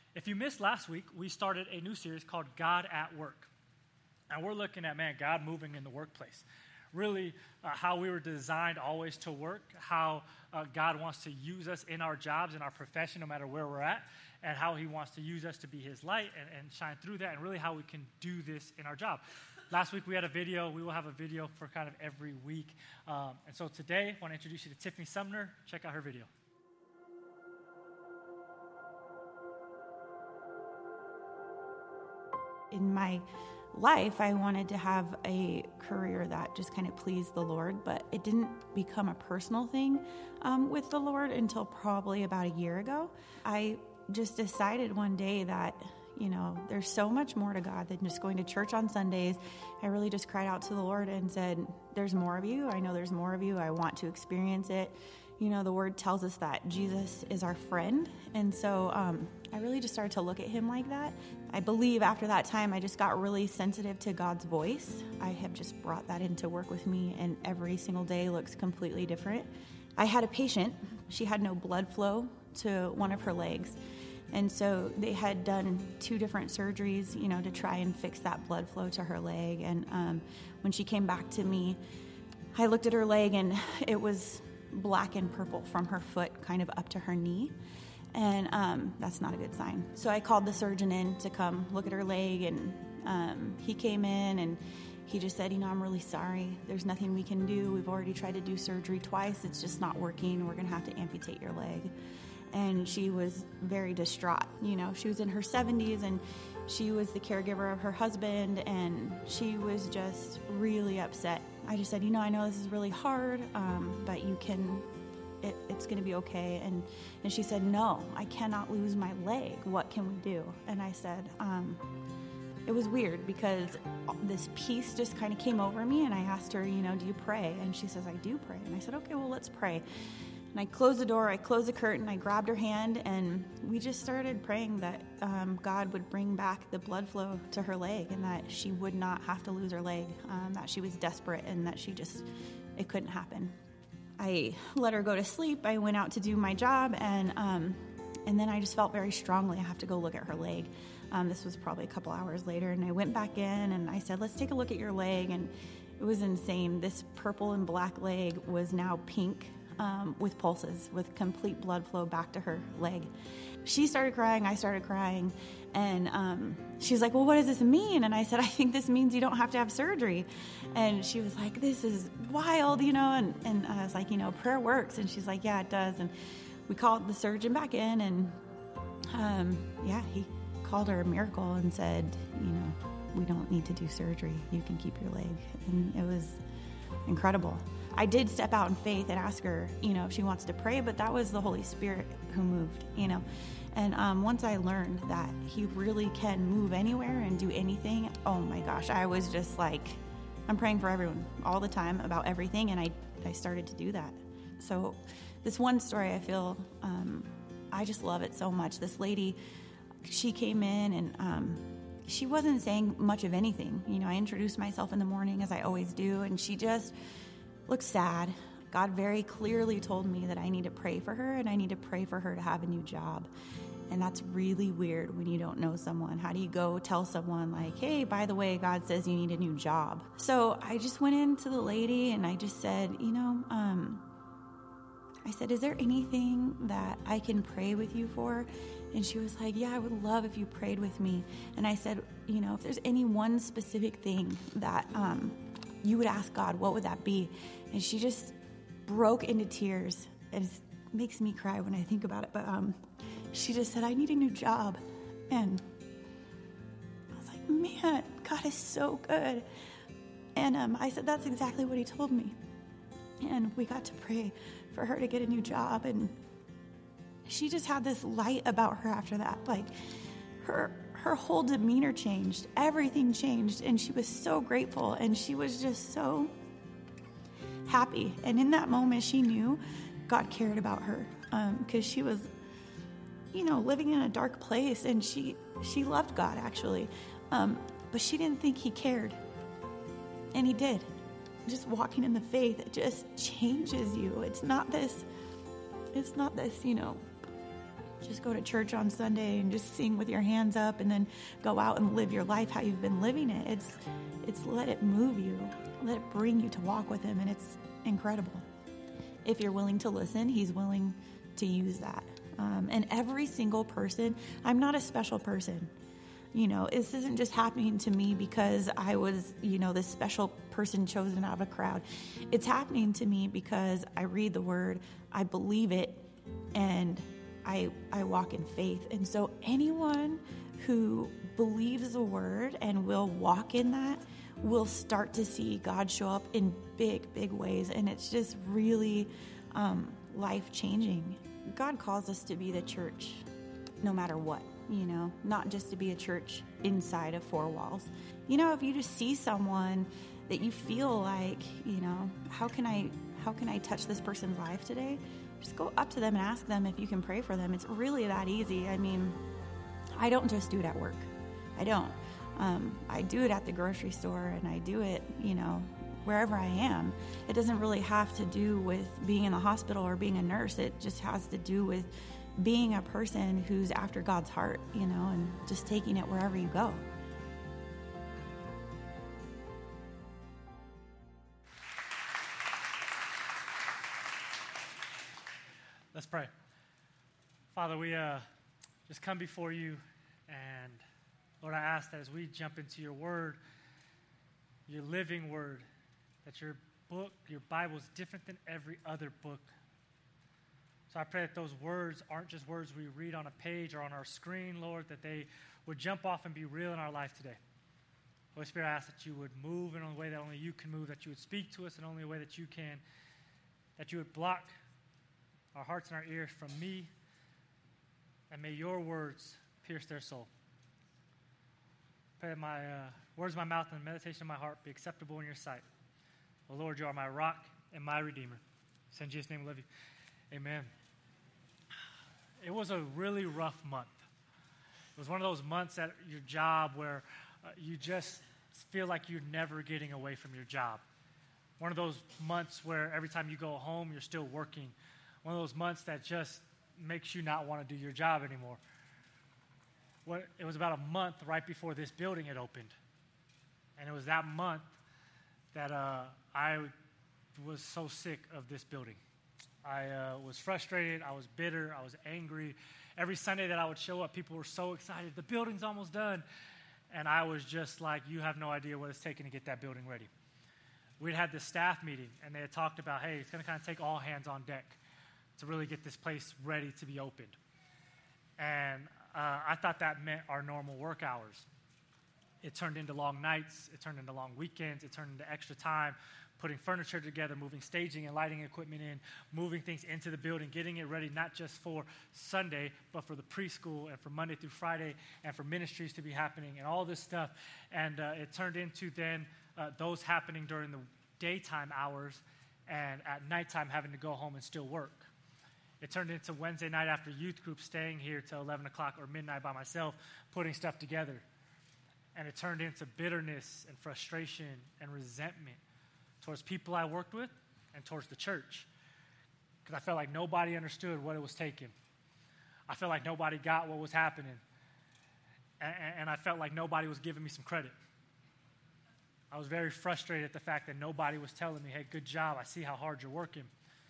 If you missed last week, we started a new series called God at Work. And we're looking at, God moving in the workplace. Really, how we were designed always to work, how God wants to use us in our jobs, in our profession, no matter where we're at, and how he wants to use us to be his light and shine through that, and really how we can do this in our job. Last week we had a video. We will have a video for kind of every week. And so today, I want to introduce you to Tiffany Sumner. Check out her video. In my life, I wanted to have a career that just kind of pleased the Lord, but it didn't become a personal thing with the Lord until probably about a year ago. I just decided one day that, there's so much more to God than just going to church on Sundays. I really just cried out to the Lord and said, there's more of you. I know there's more of you. I want to experience it. The word tells us that Jesus is our friend. And so I really just started to look at him like that. I believe after that time, I just got really sensitive to God's voice. I have just brought that into work with me, and every single day looks completely different. I had a patient. She had no blood flow to one of her legs. And so they had done 2 different surgeries, to try and fix that blood flow to her leg. And when she came back to me, I looked at her leg, and it was black and purple from her foot kind of up to her knee. And that's not a good sign. So I called the surgeon in to come look at her leg, and he came in, and he just said, I'm really sorry. There's nothing we can do. We've already tried to do surgery twice. It's just not working. We're going to have to amputate your leg. And she was very distraught. She was in her 70s, and she was the caregiver of her husband, and she was just really upset. I just said, I know this is really hard, but it's going to be okay. And she said, no, I cannot lose my leg. What can we do? And I said, it was weird because this peace just kind of came over me, and I asked her, do you pray? And she says, I do pray. And I said, okay, well, let's pray. And I closed the door, I closed the curtain, I grabbed her hand, and we just started praying that God would bring back the blood flow to her leg, and that she would not have to lose her leg, that she was desperate, and that it couldn't happen. I let her go to sleep. I went out to do my job, and then I just felt very strongly I have to go look at her leg. This was probably a couple hours later, and I went back in, and I said, let's take a look at your leg, and it was insane. This purple and black leg was now pink, with pulses, with complete blood flow back to her leg. She started crying, I started crying, and she's like, well, what does this mean? And I said, I think this means you don't have to have surgery. And she was like, this is wild, and I was like, prayer works. And she's like, yeah, it does. And we called the surgeon back in, and he called her a miracle and said, we don't need to do surgery. You can keep your leg. And it was incredible. I did step out in faith and ask her, if she wants to pray, but that was the Holy Spirit who moved, And once I learned that he really can move anywhere and do anything, oh my gosh, I was just like, I'm praying for everyone all the time about everything, and I started to do that. So this one story, I feel, I just love it so much. This lady, she came in, and she wasn't saying much of anything. I introduced myself in the morning, as I always do, and she just looked sad. God very clearly told me that I need to pray for her, and I need to pray for her to have a new job. And that's really weird when you don't know someone. How do you go tell someone like, hey, by the way, God says you need a new job? So I just went into the lady, and I just said, I said, is there anything that I can pray with you for? And she was like, yeah, I would love if you prayed with me. And I said, if there's any one specific thing that you would ask God, what would that be? And she just broke into tears. It makes me cry when I think about it. But she just said, I need a new job. And I was like, man, God is so good. And I said, that's exactly what he told me. And we got to pray for her to get a new job. And she just had this light about her after that. Like her whole demeanor changed. Everything changed. And she was so grateful. And she was just so happy. And in that moment, she knew God cared about her. Because she was, living in a dark place. And she loved God, actually. But she didn't think he cared. And he did. Just walking in the faith, it just changes you. It's not this, just go to church on Sunday and just sing with your hands up and then go out and live your life how you've been living it. It's let it move you. Let it bring you to walk with him, and it's incredible. If you're willing to listen, he's willing to use that. And every single person, I'm not a special person. This isn't just happening to me because I was, this special person chosen out of a crowd. It's happening to me because I read the word, I believe it, and I walk in faith. And so anyone who believes the word and will walk in that will start to see God show up in big, big ways. And it's just really life-changing. God calls us to be the church no matter what, not just to be a church inside of four walls. If you just see someone that you feel like, how can I touch this person's life today? Just go up to them and ask them if you can pray for them. It's really that easy. I mean, I don't just do it at work. I don't. I do it at the grocery store, and I do it, wherever I am. It doesn't really have to do with being in the hospital or being a nurse. It just has to do with being a person who's after God's heart, and just taking it wherever you go. Let's pray. Father, we just come before you, and Lord, I ask that as we jump into your word, your living word, that your book, your Bible is different than every other book. So I pray that those words aren't just words we read on a page or on our screen, Lord, that they would jump off and be real in our life today. Holy Spirit, I ask that you would move in a way that only you can move, that you would speak to us in only a way that you can, that you would block our hearts and our ears from me, and may your words pierce their soul. Pray that my words of my mouth and the meditation of my heart be acceptable in your sight. Oh Lord, you are my rock and my redeemer. In Jesus' name, I love you. Amen. It was a really rough month. It was one of those months at your job where you just feel like you're never getting away from your job. One of those months where every time you go home, you're still working. One of those months that just makes you not want to do your job anymore. It was about a month right before this building had opened. And it was that month that I was so sick of this building. I was frustrated. I was bitter. I was angry. Every Sunday that I would show up, people were so excited. The building's almost done. And I was just like, you have no idea what it's taken to get that building ready. We'd had this staff meeting, and they had talked about, hey, it's going to kind of take all hands on deck to really get this place ready to be opened. And I thought that meant our normal work hours. It turned into long nights. It turned into long weekends. It turned into extra time, putting furniture together, moving staging and lighting equipment in, moving things into the building, getting it ready not just for Sunday, but for the preschool and for Monday through Friday and for ministries to be happening and all this stuff. And it turned into then those happening during the daytime hours, and at nighttime having to go home and still work. It turned into Wednesday night after youth group staying here till 11 o'clock or midnight by myself, putting stuff together. And it turned into bitterness and frustration and resentment towards people I worked with and towards the church. Because I felt like nobody understood what it was taking. I felt like nobody got what was happening. And I felt like nobody was giving me some credit. I was very frustrated at the fact that nobody was telling me, hey, good job, I see how hard you're working.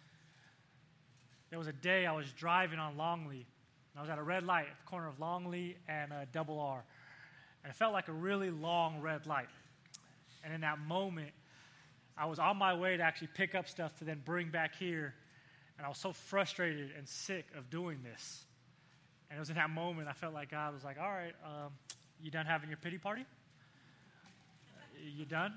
There was a day I was driving on Longley, and I was at a red light at the corner of Longley and Double R. And it felt like a really long red light. And in that moment, I was on my way to actually pick up stuff to then bring back here, and I was so frustrated and sick of doing this. And it was in that moment I felt like God was like, all right, you done having your pity party? You done?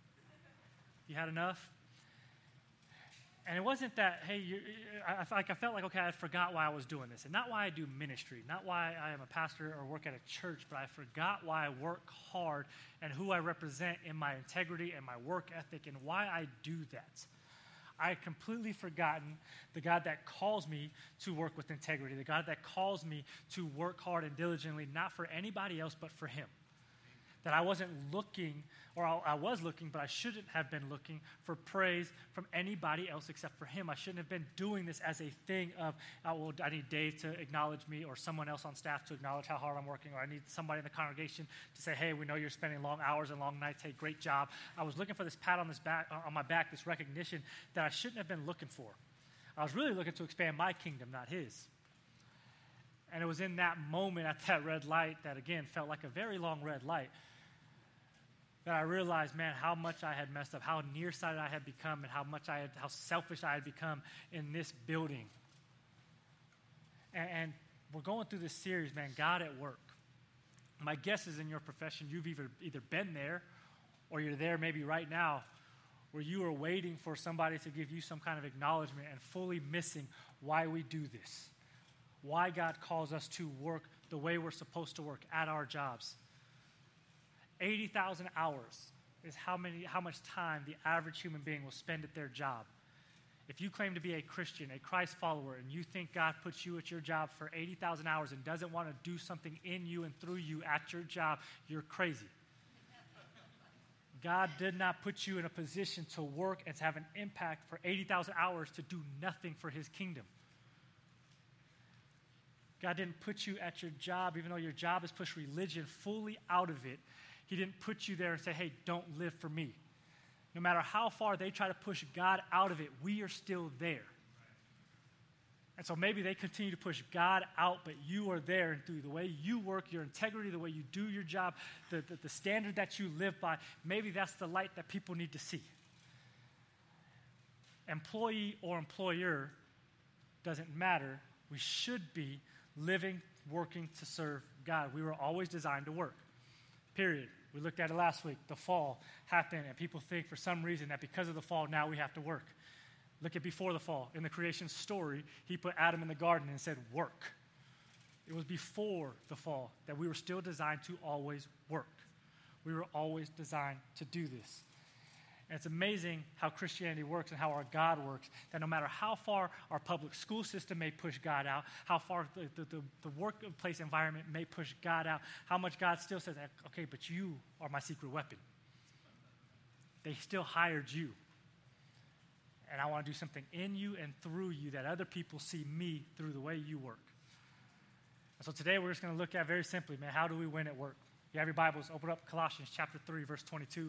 You had enough? And it wasn't that, hey, I felt like, okay, I forgot why I was doing this. And not why I do ministry, not why I am a pastor or work at a church, but I forgot why I work hard and who I represent in my integrity and my work ethic and why I do that. I had completely forgotten the God that calls me to work with integrity, the God that calls me to work hard and diligently, not for anybody else, but for Him. that I wasn't looking, or I was looking, but I shouldn't have been looking for praise from anybody else except for him. I shouldn't have been doing this as a thing of, well, I need Dave to acknowledge me, or someone else on staff to acknowledge how hard I'm working, or I need somebody in the congregation to say, hey, we know you're spending long hours and long nights. Hey, great job. I was looking for this pat on my back, this recognition that I shouldn't have been looking for. I was really looking to expand my kingdom, not his. And it was in that moment at that red light that, again, felt like a very long red light, that I realized, man, how much I had messed up, how nearsighted I had become, and how selfish I had become in this building. And we're going through this series, man, God at work. My guess is in your profession, you've either been there, or you're there maybe right now, where you are waiting for somebody to give you some kind of acknowledgement and fully missing why we do this. Why God calls us to work the way we're supposed to work at our jobs. 80,000 hours is how much time the average human being will spend at their job. If you claim to be a Christian, a Christ follower, and you think God puts you at your job for 80,000 hours and doesn't want to do something in you and through you at your job, you're crazy. God did not put you in a position to work and to have an impact for 80,000 hours to do nothing for his kingdom. God didn't put you at your job, even though your job has pushed religion fully out of it. He didn't put you there and say, hey, don't live for me. No matter how far they try to push God out of it, we are still there. And so maybe they continue to push God out, but you are there, and through the way you work, your integrity, the way you do your job, the standard that you live by, maybe that's the light that people need to see. Employee or employer doesn't matter. We should be living, working to serve God. We were always designed to work, period. We looked at it last week. The fall happened, and people think for some reason that because of the fall, now we have to work. Look at before the fall. In the creation story, he put Adam in the garden and said, work. It was before the fall that we were still designed to always work. We were always designed to do this. And it's amazing how Christianity works and how our God works, that no matter how far our public school system may push God out, how far the workplace environment may push God out, how much God still says, okay, but you are my secret weapon. They still hired you. And I want to do something in you and through you that other people see me through the way you work. And so today we're just going to look at very simply, man, how do we win at work? If you have your Bibles, open up Colossians chapter 3, verse 22.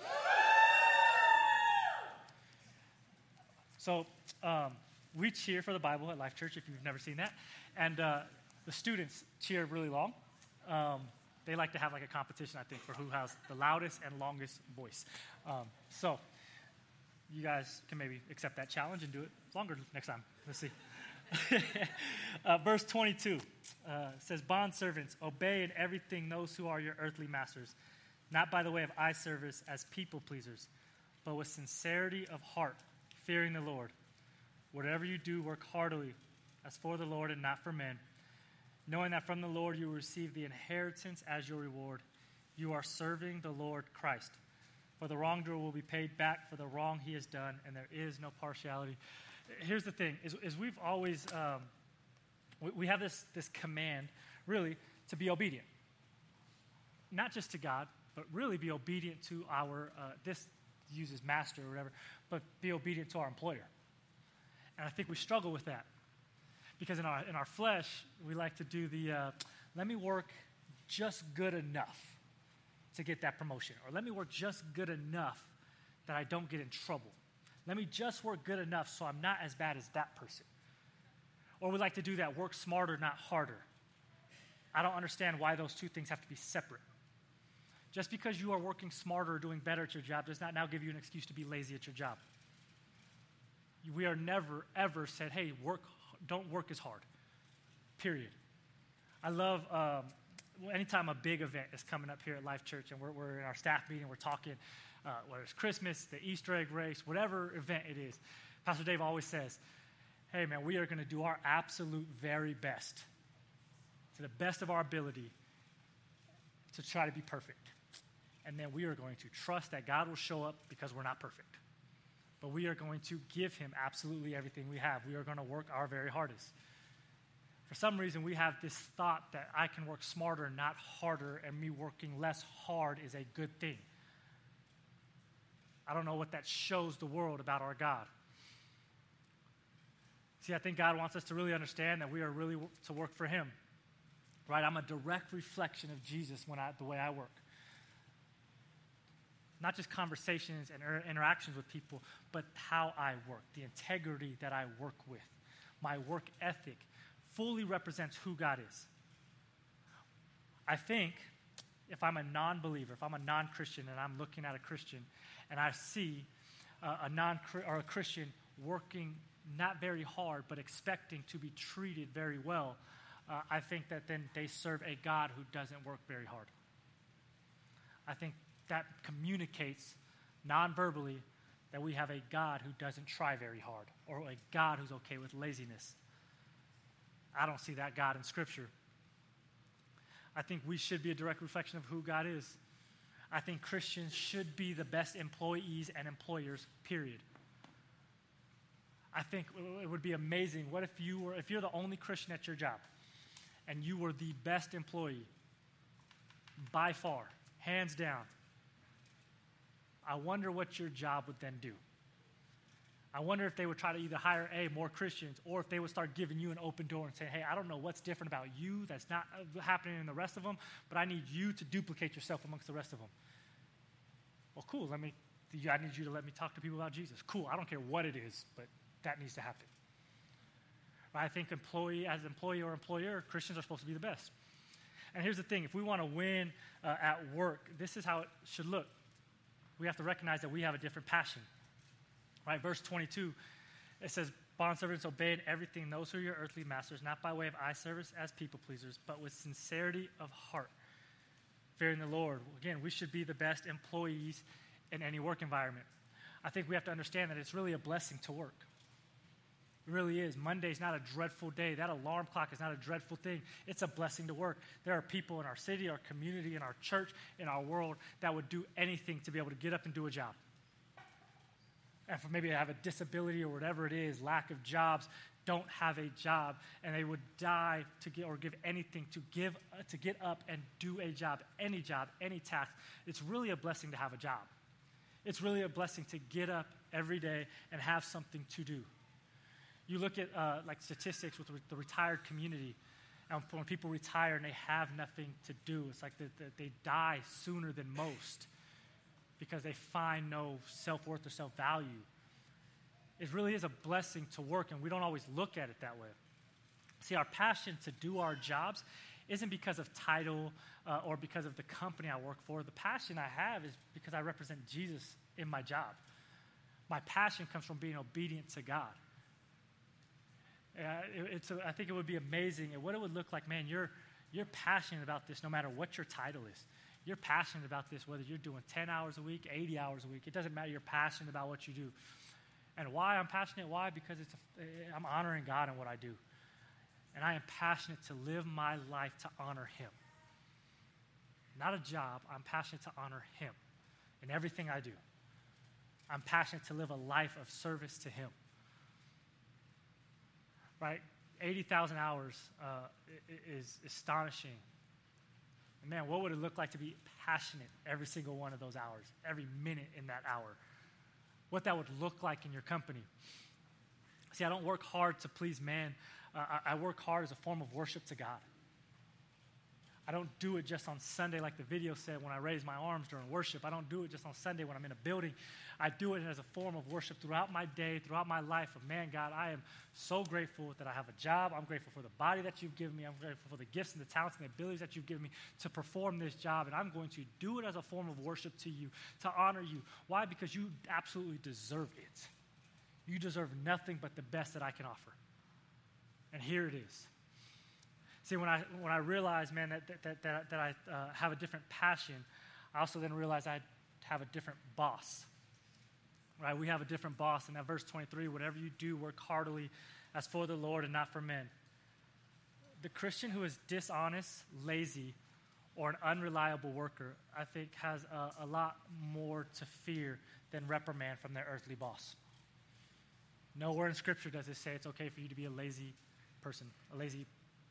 So we cheer for the Bible at Life Church, if you've never seen that. And the students cheer really long. They like to have like a competition, I think, for who has the loudest and longest voice. So you guys can maybe accept that challenge and do it longer next time. Let's see. Verse 22 says, bondservants, obey in everything those who are your earthly masters, not by the way of eye service as people pleasers, but with sincerity of heart, fearing the Lord. Whatever you do, work heartily, as for the Lord and not for men, knowing that from the Lord you will receive the inheritance as your reward. You are serving the Lord Christ. For the wrongdoer will be paid back for the wrong he has done, and there is no partiality. Here's the thing, is we've always, we have this command, really, to be obedient. Not just to God, but really be obedient to our, this uses master or whatever, but be obedient to our employer. And I think we struggle with that. Because in our flesh, we like to do let me work just good enough to get that promotion. Or let me work just good enough that I don't get in trouble. Let me just work good enough so I'm not as bad as that person. Or we like to do that, work smarter, not harder. I don't understand why those two things have to be separate. Just because you are working smarter or doing better at your job does not now give you an excuse to be lazy at your job. We are never, ever said, hey, don't work as hard, period. I love anytime a big event is coming up here at Life Church and we're in our staff meeting, we're talking, whether it's Christmas, the Easter egg race, whatever event it is, Pastor Dave always says, hey, man, we are going to do our absolute very best, to the best of our ability, to try to be perfect. And then we are going to trust that God will show up because we're not perfect. But we are going to give him absolutely everything we have. We are going to work our very hardest. For some reason, we have this thought that I can work smarter, not harder, and me working less hard is a good thing. I don't know what that shows the world about our God. See, I think God wants us to really understand that we are really to work for Him. Right? I'm a direct reflection of Jesus the way I work. Not just conversations and interactions with people, but how I work, the integrity that I work with. My work ethic fully represents who God is. I think if I'm a non-believer, if I'm a non-Christian and I'm looking at a Christian and I see a Christian working not very hard but expecting to be treated very well, I think that then they serve a God who doesn't work very hard. I think that communicates non-verbally that we have a God who doesn't try very hard, or a God who's okay with laziness. I don't see that God in Scripture. I think we should be a direct reflection of who God is. I think Christians should be the best employees and employers, period. I think it would be amazing. What if you're the only Christian at your job and you were the best employee by far, hands down? I wonder what your job would then do. I wonder if they would try to either hire more Christians, or if they would start giving you an open door and say, hey, I don't know what's different about you that's not happening in the rest of them, but I need you to duplicate yourself amongst the rest of them. Well, cool. I need you to let me talk to people about Jesus. Cool. I don't care what it is, but that needs to happen. I think as employee or employer, Christians are supposed to be the best. And here's the thing. If we want to win at work, this is how it should look. We have to recognize that we have a different passion. Right, verse 22, it says, bondservants, obey in everything those who are your earthly masters, not by way of eye service as people pleasers, but with sincerity of heart, fearing the Lord. Again, we should be the best employees in any work environment. I think we have to understand that it's really a blessing to work. It really is. Monday's not a dreadful day. That alarm clock is not a dreadful thing. It's a blessing to work. There are people in our city, our community, in our church, in our world that would do anything to be able to get up and do a job. And for maybe have a disability or whatever it is, lack of jobs, don't have a job, and they would die to get or give anything to get up and do a job, any task. It's really a blessing to have a job. It's really a blessing to get up every day and have something to do. You look at like statistics with the retired community, and when people retire and they have nothing to do, it's like they die sooner than most, because they find no self-worth or self-value. It really is a blessing to work, and we don't always look at it that way. See, our passion to do our jobs isn't because of title or because of the company I work for. The passion I have is because I represent Jesus in my job. My passion comes from being obedient to God. I think it would be amazing, and what it would look like, man, you're passionate about this no matter what your title is. You're passionate about this, whether you're doing 10 hours a week, 80 hours a week. It doesn't matter. You're passionate about what you do. And why I'm passionate? Why? Because I'm honoring God in what I do. And I am passionate to live my life to honor Him. Not a job. I'm passionate to honor Him in everything I do. I'm passionate to live a life of service to Him. Right? 80,000 hours is astonishing. And man, what would it look like to be passionate every single one of those hours, every minute in that hour? What that would look like in your company. See, I don't work hard to please man. I work hard as a form of worship to God. I don't do it just on Sunday like the video said when I raise my arms during worship. I don't do it just on Sunday when I'm in a building. I do it as a form of worship throughout my day, throughout my life of, man, God, I am so grateful that I have a job. I'm grateful for the body that you've given me. I'm grateful for the gifts and the talents and the abilities that you've given me to perform this job. And I'm going to do it as a form of worship to you, to honor you. Why? Because you absolutely deserve it. You deserve nothing but the best that I can offer. And here it is. See, when I realized, man, that I have a different passion, I also then realized I have a different boss. Right? We have a different boss. And that verse 23, whatever you do, work heartily as for the Lord and not for men. The Christian who is dishonest, lazy, or an unreliable worker, I think has a lot more to fear than reprimand from their earthly boss. Nowhere in Scripture does it say it's okay for you to be a lazy person, a lazy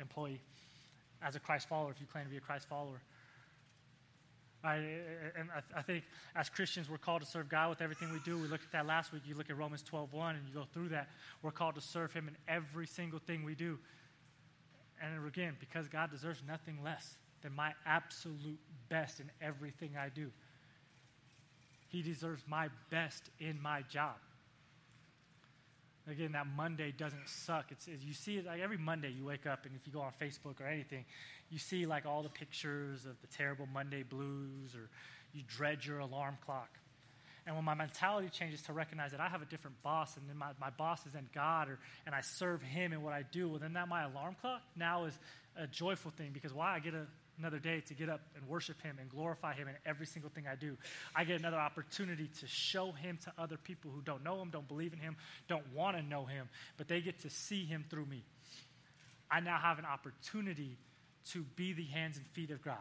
employee, as a Christ follower, if you claim to be a Christ follower. Right? And I think as Christians, we're called to serve God with everything we do. We looked at that last week. You look at Romans 12:1, and you go through that. We're called to serve him in every single thing we do. And again, because God deserves nothing less than my absolute best in everything I do. He deserves my best in my job. Again, that Monday doesn't suck. You see it like every Monday you wake up, and if you go on Facebook or anything, you see like all the pictures of the terrible Monday blues, or you dread your alarm clock. And when my mentality changes to recognize that I have a different boss, and then my boss is in God, and I serve him in what I do, well, then that my alarm clock now is a joyful thing, because why? I get another day to get up and worship him and glorify him in every single thing I do. I get another opportunity to show him to other people who don't know him, don't believe in him, don't want to know him, but they get to see him through me. I now have an opportunity to be the hands and feet of God.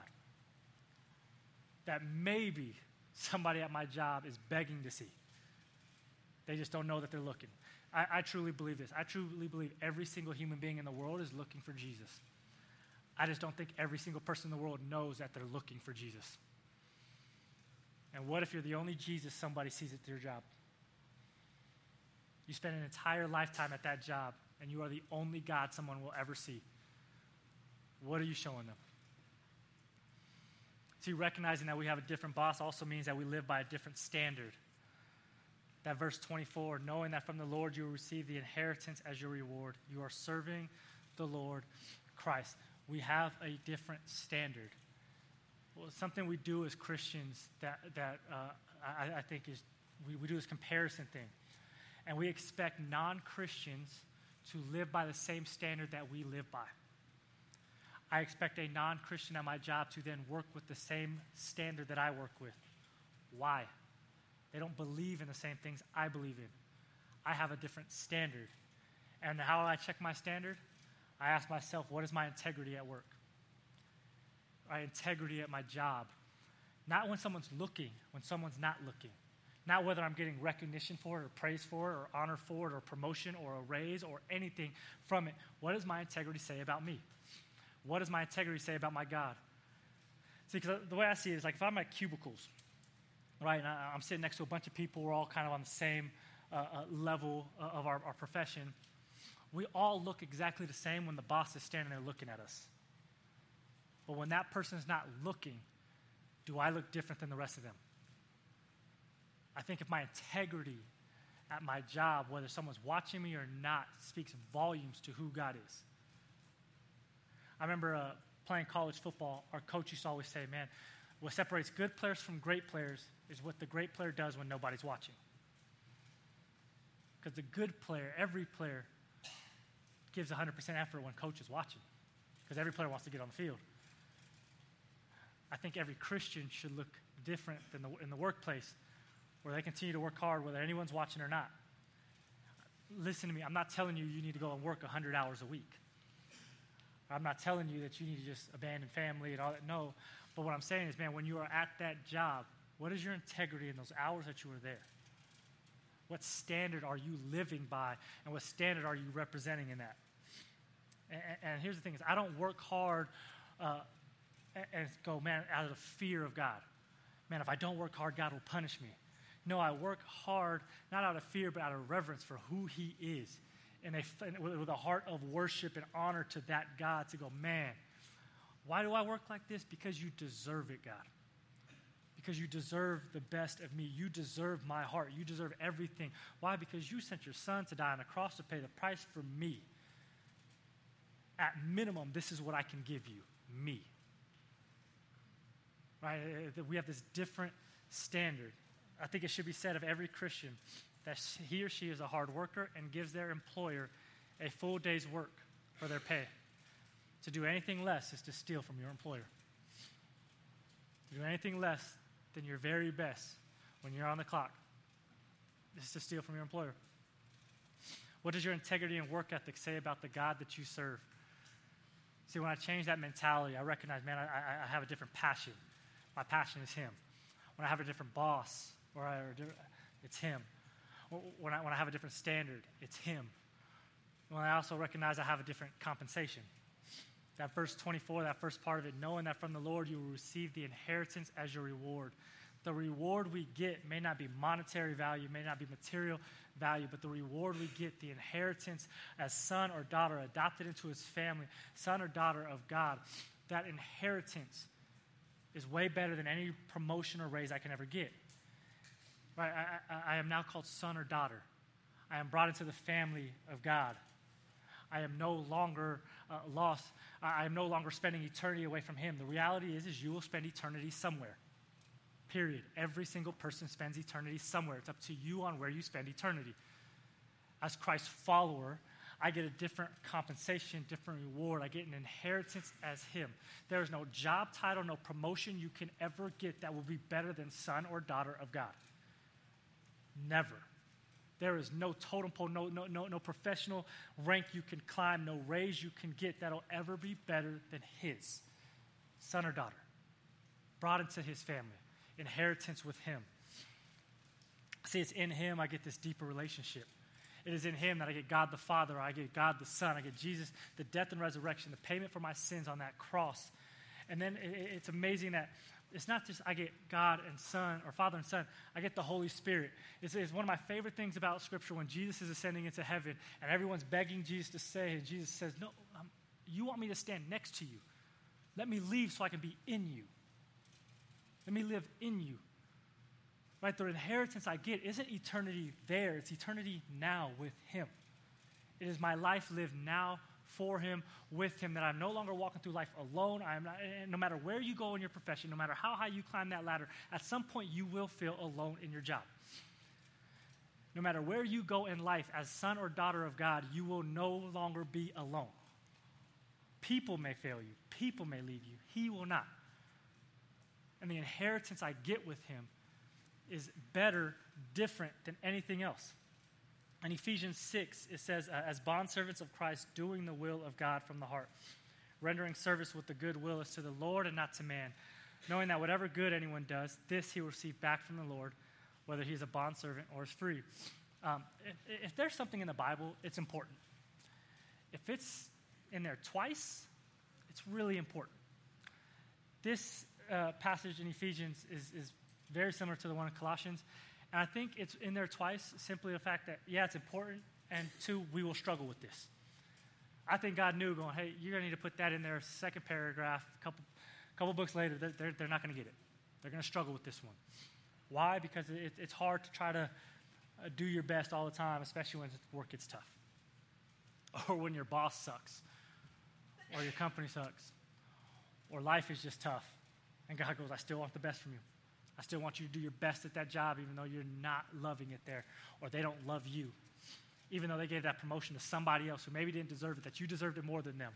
That maybe somebody at my job is begging to see. They just don't know that they're looking. I truly believe this. I truly believe every single human being in the world is looking for Jesus. I just don't think every single person in the world knows that they're looking for Jesus. And what if you're the only Jesus somebody sees at your job? You spend an entire lifetime at that job, and you are the only God someone will ever see. What are you showing them? See, recognizing that we have a different boss also means that we live by a different standard. That verse 24, knowing that from the Lord you will receive the inheritance as your reward. You are serving the Lord Christ. We have a different standard. Well, something we do as Christians that I think is, we do this comparison thing. And we expect non-Christians to live by the same standard that we live by. I expect a non-Christian at my job to then work with the same standard that I work with. Why? They don't believe in the same things I believe in. I have a different standard. And how do I check my standard? I ask myself, what is my integrity at work? My integrity at my job. Not when someone's looking, when someone's not looking. Not whether I'm getting recognition for it, or praise for it, or honor for it, or promotion, or a raise, or anything from it. What does my integrity say about me? What does my integrity say about my God? See, because the way I see it is like if I'm at cubicles, right, and I'm sitting next to a bunch of people, we're all kind of on the same level of our profession. We all look exactly the same when the boss is standing there looking at us. But when that person is not looking, do I look different than the rest of them? I think if my integrity at my job, whether someone's watching me or not, speaks volumes to who God is. I remember playing college football. Our coach used to always say, man, what separates good players from great players is what the great player does when nobody's watching. Because the good player, every player, gives 100% effort when coach is watching. Because every player wants to get on the field. I think every Christian should look different than in the workplace, where they continue to work hard whether anyone's watching or not. Listen to me. I'm not telling you need to go and work 100 hours a week. I'm not telling you that you need to just abandon family and all that. No. But what I'm saying is, man, when you are at that job, what is your integrity in those hours that you are there? What standard are you living by, and what standard are you representing in that? And here's the thing is, I don't work hard and go, man, out of the fear of God. Man, if I don't work hard, God will punish me. No, I work hard, not out of fear, but out of reverence for who he is. And with a heart of worship and honor to that God, to go, man, why do I work like this? Because you deserve it, God. Because you deserve the best of me. You deserve my heart. You deserve everything. Why? Because you sent your son to die on a cross to pay the price for me. At minimum, this is what I can give you, me. Right? We have this different standard. I think it should be said of every Christian that he or she is a hard worker and gives their employer a full day's work for their pay. To do anything less is to steal from your employer. To do anything less than your very best when you're on the clock is to steal from your employer. What does your integrity and work ethic say about the God that you serve? See, when I change that mentality, I recognize, man, I have a different passion. My passion is him. When I have a different boss, it's him. When I have a different standard, it's him. When I also recognize I have a different compensation. that verse 24, that first part of it, knowing that from the Lord you will receive the inheritance as your reward. The reward we get may not be monetary value, may not be material value, but the reward we get, the inheritance as son or daughter adopted into his family, son or daughter of God, that inheritance is way better than any promotion or raise I can ever get. Right? I am now called son or daughter. I am brought into the family of God. I am no longer lost. I am no longer spending eternity away from him. The reality is you will spend eternity somewhere. Period. Every single person spends eternity somewhere. It's up to you on where you spend eternity. As Christ's follower, I get a different compensation, different reward. I get an inheritance as him. There is no job title, no promotion you can ever get that will be better than son or daughter of God. Never. There is no totem pole, no professional rank you can climb, no raise you can get that'll ever be better than his. Son or daughter. Brought into his family. Inheritance with him. See, it's in him I get this deeper relationship. It is in him that I get God the Father, I get God the Son, I get Jesus, the death and resurrection, the payment for my sins on that cross. And then it's amazing that it's not just I get God and Son, or Father and Son, I get the Holy Spirit. It's one of my favorite things about Scripture when Jesus is ascending into heaven and everyone's begging Jesus to stay, and Jesus says, no, you want me to stand next to you. Let me leave so I can be in you. Let me live in you. Right? The inheritance I get isn't eternity there. It's eternity now with him. It is my life lived now for him, with him, that I'm no longer walking through life alone. I am not, no matter where you go in your profession, no matter how high you climb that ladder, at some point you will feel alone in your job. No matter where you go in life as son or daughter of God, you will no longer be alone. People may fail you. People may leave you. He will not. And the inheritance I get with him is better, different than anything else. In Ephesians 6, it says, as bondservants of Christ, doing the will of God from the heart, rendering service with the good will is to the Lord and not to man, knowing that whatever good anyone does, this he will receive back from the Lord, whether he is a bondservant or is free. If there's something in the Bible, it's important. If it's in there twice, it's really important. This passage in Ephesians is very similar to the one in Colossians. And I think it's in there twice, simply the fact that, yeah, it's important, and two, we will struggle with this. I think God knew going, hey, you're going to need to put that in there, second paragraph, couple books later, they're not going to get it. They're going to struggle with this one. Why? Because it's hard to try to do your best all the time, especially when work gets tough. Or when your boss sucks. Or your company sucks. Or life is just tough. And God goes, I still want the best from you. I still want you to do your best at that job even though you're not loving it there, or they don't love you, even though they gave that promotion to somebody else who maybe didn't deserve it, that you deserved it more than them.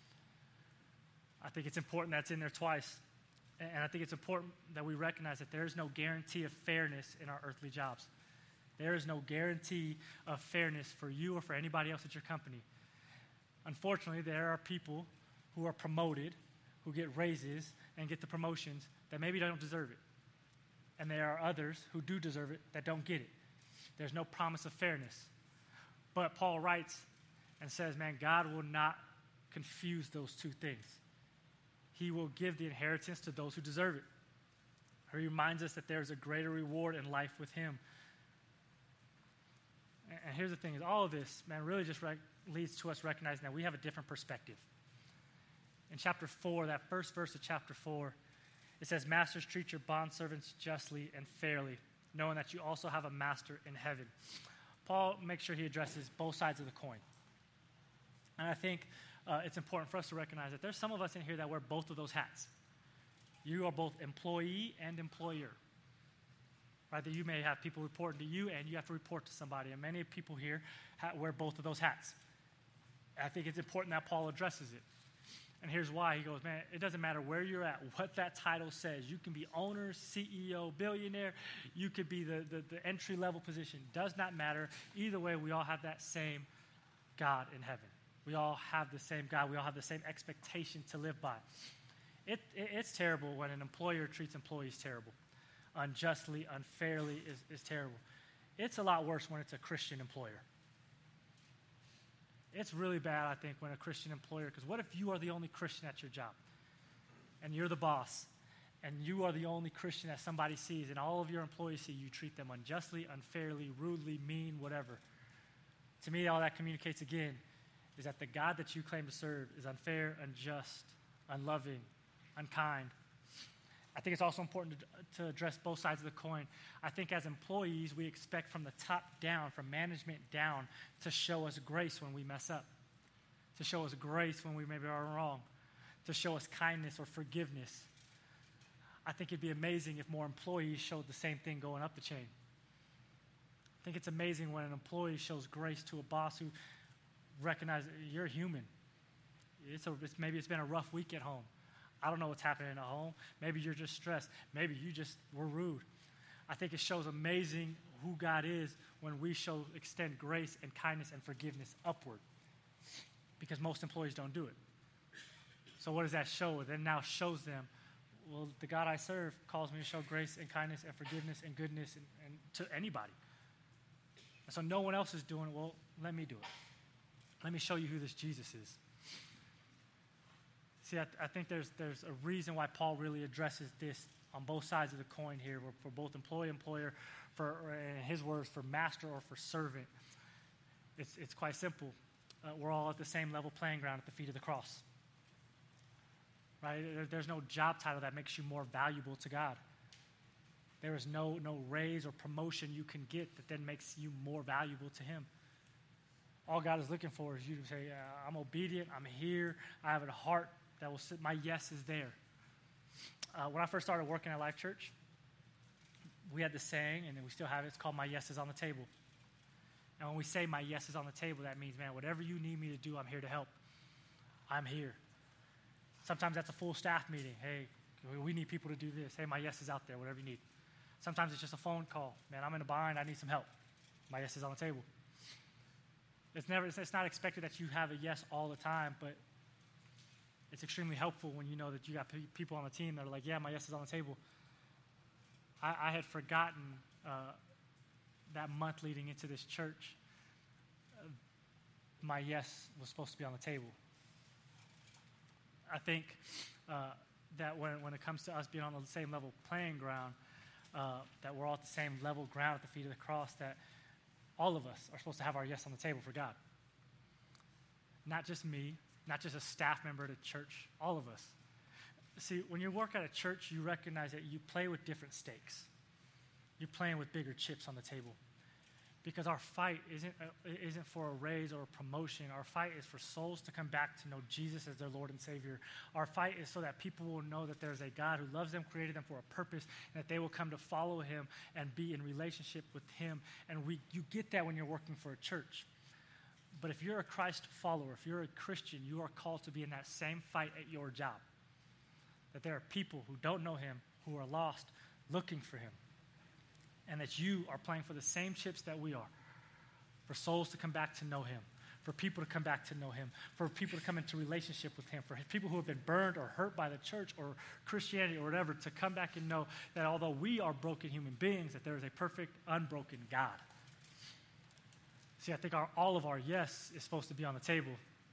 I think it's important that's in there twice, and I think it's important that we recognize that there is no guarantee of fairness in our earthly jobs. There is no guarantee of fairness for you or for anybody else at your company. Unfortunately, there are people who are promoted, who get raises and get the promotions that maybe don't deserve it. And there are others who do deserve it that don't get it. There's no promise of fairness. But Paul writes and says, man, God will not confuse those two things. He will give the inheritance to those who deserve it. He reminds us that there's a greater reward in life with him. And here's the thing, is all of this, man, really just leads to us recognizing that we have a different perspective. In chapter 4, that first verse of chapter 4, it says, masters, treat your bondservants justly and fairly, knowing that you also have a master in heaven. Paul makes sure he addresses both sides of the coin. And I think it's important for us to recognize that there's some of us in here that wear both of those hats. You are both employee and employer. Right? That you may have people reporting to you and you have to report to somebody. And many people here wear both of those hats. I think it's important that Paul addresses it. And here's why. He goes, man, it doesn't matter where you're at, what that title says. You can be owner, CEO, billionaire. You could be the entry-level position. Does not matter. Either way, we all have that same God in heaven. We all have the same God. We all have the same expectation to live by. It's terrible when an employer treats employees terrible. Unjustly, unfairly is terrible. It's a lot worse when it's a Christian employer. It's really bad, I think, when a Christian employer, because what if you are the only Christian at your job and you're the boss and you are the only Christian that somebody sees and all of your employees see you treat them unjustly, unfairly, rudely, mean, whatever. To me, all that communicates again is that the God that you claim to serve is unfair, unjust, unloving, unkind. I think it's also important to address both sides of the coin. I think as employees, we expect from the top down, from management down, to show us grace when we mess up, to show us grace when we maybe are wrong, to show us kindness or forgiveness. I think it'd be amazing if more employees showed the same thing going up the chain. I think it's amazing when an employee shows grace to a boss who recognizes you're human. Maybe it's been a rough week at home. I don't know what's happening at home. Maybe you're just stressed. Maybe you just were rude. I think it shows amazing who God is when we extend grace and kindness and forgiveness upward, because most employees don't do it. So what does that show? It then now shows them, well, the God I serve calls me to show grace and kindness and forgiveness and goodness and to anybody. And so no one else is doing it. Well, let me do it. Let me show you who this Jesus is. See, I think there's a reason why Paul really addresses this on both sides of the coin here, for both employee, employer, for, in his words, for master or for servant. It's quite simple. We're all at the same level playing ground at the feet of the cross. Right? There's no job title that makes you more valuable to God. There is no raise or promotion you can get that then makes you more valuable to him. All God is looking for is you to say, I'm obedient, I'm here, I have a heart that will sit, my yes is there. When I first started working at Life Church, we had this saying, and we still have it, it's called my yes is on the table. And when we say my yes is on the table, that means, man, whatever you need me to do, I'm here to help. I'm here. Sometimes that's a full staff meeting. Hey, we need people to do this. Hey, my yes is out there, whatever you need. Sometimes it's just a phone call. Man, I'm in a bind, I need some help. My yes is on the table. It's not expected that you have a yes all the time, but it's extremely helpful when you know that you got people on the team that are like, yeah, my yes is on the table. I had forgotten that month leading into this church, my yes was supposed to be on the table. I think that when it comes to us being on the same level playing ground, that we're all at the same level ground at the feet of the cross, that all of us are supposed to have our yes on the table for God. Not just me, not just a staff member at a church, all of us. See, when you work at a church, you recognize that you play with different stakes. You're playing with bigger chips on the table. Because our fight isn't for a raise or a promotion. Our fight is for souls to come back to know Jesus as their Lord and Savior. Our fight is so that people will know that there's a God who loves them, created them for a purpose, and that they will come to follow him and be in relationship with him. And you get that when you're working for a church. But if you're a Christ follower, if you're a Christian, you are called to be in that same fight at your job. That there are people who don't know him, who are lost, looking for him. And that you are playing for the same chips that we are. For souls to come back to know him. For people to come back to know him. For people to come into relationship with him. For people who have been burned or hurt by the church or Christianity or whatever to come back and know that although we are broken human beings, that there is a perfect, unbroken God. See, I think all of our yes is supposed to be on the table.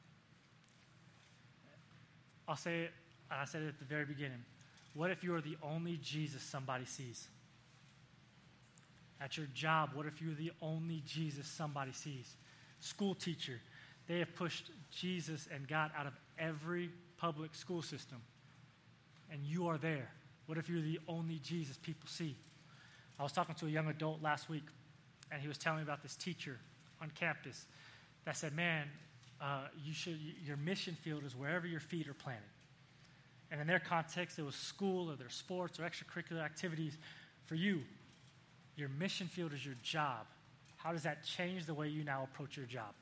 I'll say it, I said it at the very beginning. What if you are the only Jesus somebody sees? At your job, what if you're the only Jesus somebody sees? School teacher, they have pushed Jesus and God out of every public school system. And you are there. What if you're the only Jesus people see? I was talking to a young adult last week, and he was telling me about this teacher on campus that said, man, your mission field is wherever your feet are planted. And in their context, it was school or their sports or extracurricular activities. For you, your mission field is your job. How does that change the way you now approach your job?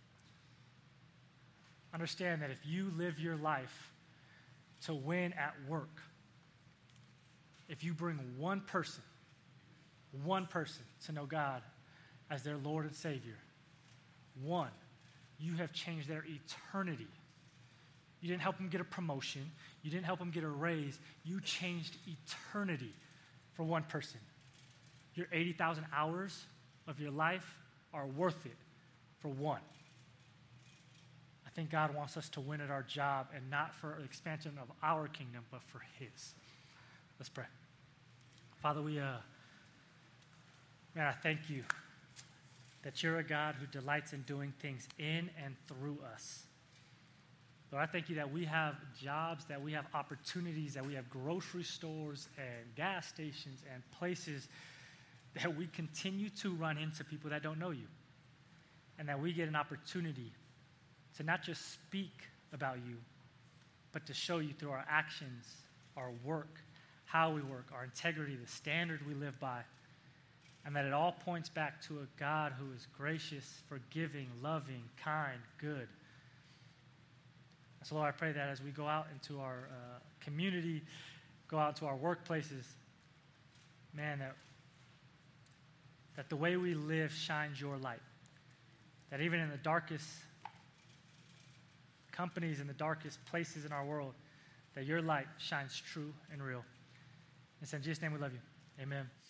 Understand that if you live your life to win at work, if you bring one person to know God as their Lord and Savior, one, you have changed their eternity. You didn't help them get a promotion. You didn't help them get a raise. You changed eternity for one person. Your 80,000 hours of your life are worth it for one. think God wants us to win at our job, and not for expansion of our kingdom, but for his. Let's pray. Father, I thank you that you're a God who delights in doing things in and through us. Lord, I thank you that we have jobs, that we have opportunities, that we have grocery stores and gas stations and places that we continue to run into people that don't know you. And that we get an opportunity to not just speak about you, but to show you through our actions, our work, how we work, our integrity, the standard we live by. And that it all points back to a God who is gracious, forgiving, loving, kind, good. So, Lord, I pray that as we go out into our community, go out to our workplaces, man, that the way we live shines your light. That even in the darkest companies, in the darkest places in our world, that your light shines true and real. And in Jesus' name we love you. Amen.